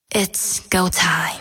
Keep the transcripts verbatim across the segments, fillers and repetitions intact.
It's go time.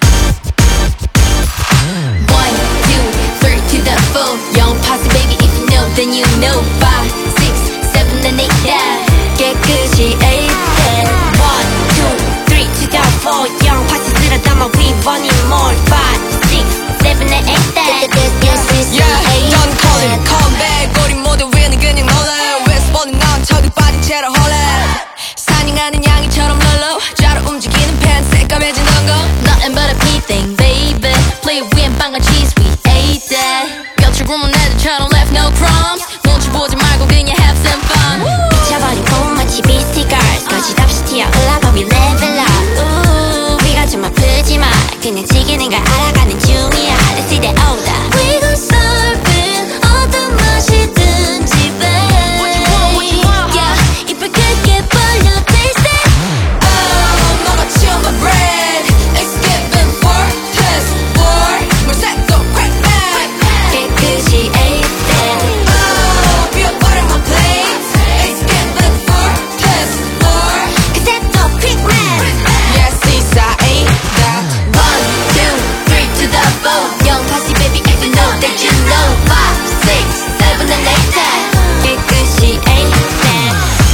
One, two, three to the four. Young posse baby, if you know, then you know. Five, six, seven, and eight, yeah. 깨끗이 eight, yeah. One, two, three to the four. Young posse 들어 담아, we want it more. Five, six, seven, and eight, yeah. Yeah, don't call it come back. 우리 모두 위는 그냥 놀래. 웨스트본은 넌 저기 빠진 채로 홀래. 사냥하는 양이처럼 널러 좌로 움직이는 팬 새까매진 거. Nothing but a P thing, baby. Play 위엔 빵과 cheese, we ate that. 곁을 굶은 애들처럼 left no crumbs. 눈치 보지 말고 그냥 have some fun. 미쳐버린 봄 마치 비스티 걸스. 거짓없이 튀어 올라가 we level up. 우 위가 좀 아프지만 그냥 지기는 걸 알아가는 중이야. Let's see that older. We gon' serve it 어떤 맛이든지 babe. What you want, what you want, huh? Yeah, 입을 크게 벌려 taste it. Oh, 너가 chill my bread. It's giving for test war. 물색도 crack back. 깨끗이 ate that. Oh, 비워버린 my plate. It's giving for test war. 그새 또 quick man. Yes, it's I ain't that. One, two, three to the four. Young posse baby, if you know that you know. Five, six, seven, and eight, ten. 깨끗이 ate that.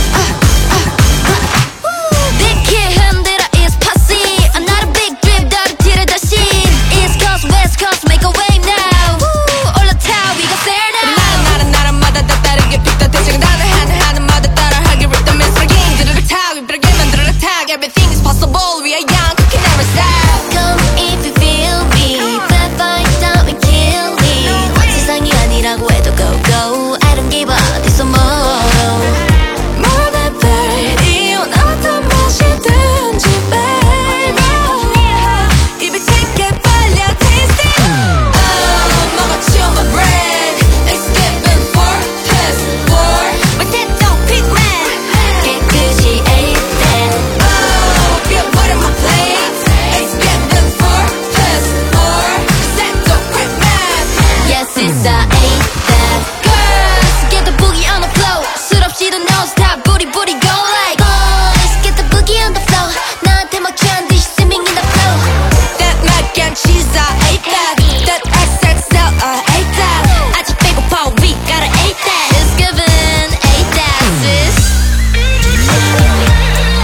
Big kid 흔들어 East posse. I'm not a big drip, 너를 뒤를 다시. East coast, west coast, make a way now. Woo, 올라타, we gon' stare now. 나는 나는 나라마다 다 다르게 픽다 대책 나는 하는 하는마다 따라하기 rhythm is breaking. 드르르 타, 위브라게 만들어 타. Everything is possible. We are young, cooking never stop. Come if you feel me. Bad vibes down and kill me. 세상이 아니라고 해도 go go. I don't give up. This some more. More than thirty. 어떤 맛이든지 baby. 입에 튀게 빨려 taste it. Oh, 너가 chill my bread. It's giving for test war. 못했던 quick man. 깨끗이 ate that. Oh, 비워버린 my plate. It's giving for test war. 그새 또 quick man. Yes, it's I ain't that. Girls, get the boogie on the floor. 술 없이도 non-stop, booty booty go like. Boys, get the boogie on the floor. 나한테 막 취한 듯이 swimming in the flow. That mac and cheese, I ate that. That X X L, I ate that. 아직 배고파, we gotta eat that. It's given eight that, sis.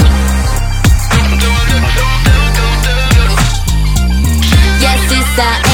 Yes, it's I